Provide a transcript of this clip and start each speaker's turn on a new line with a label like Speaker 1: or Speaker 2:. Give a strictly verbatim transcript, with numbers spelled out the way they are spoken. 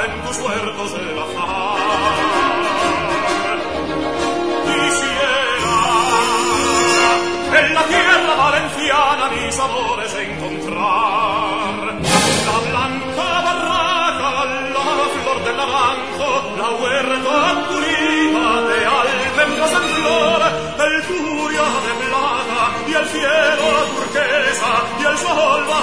Speaker 1: en tus huertos de bazar. Quisiera en la tierra valenciana mis amores encontrar. La blanca barraca, la flor del naranjo, la huerta purita de almendras en flor, el turia de plata y el cielo turquesa y el sol va